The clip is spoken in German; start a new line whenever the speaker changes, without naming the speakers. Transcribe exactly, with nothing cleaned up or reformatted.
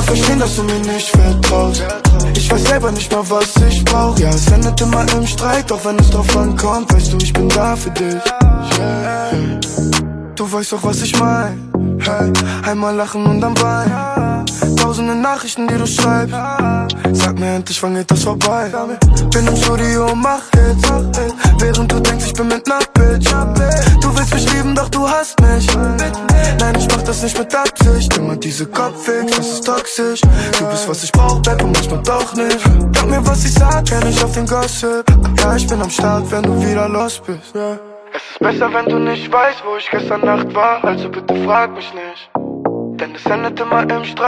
doch verstehen, dass du mir nicht vertraust. Ich weiß selber nicht mal, was ich brauch. Ja, es endet immer im Streit, doch wenn es drauf ankommt, weißt du, ich bin da für dich. Yeah. Du weißt doch, was ich mein. Hey, einmal lachen und dann weinen. Tausende Nachrichten, die du schreibst. Sag mir endlich, wann geht das vorbei? Bin im Studio und mach Hits, während du denkst, ich bin mit ner Bitch. Du willst mich lieben, doch du hast mich. Nein, ich mach das nicht mit Absicht. Immer diese Kopfweg, das ist toxisch. Du bist, was ich brauch, Back, und manchmal doch nicht. Glaub mir, was ich sag, kenn ich auf den Gossip. Ja, ich bin am Start, wenn du wieder los bist. Yeah. Es ist besser, wenn du nicht weißt, wo ich gestern Nacht war. Also bitte frag mich nicht, denn es endet immer im Streit.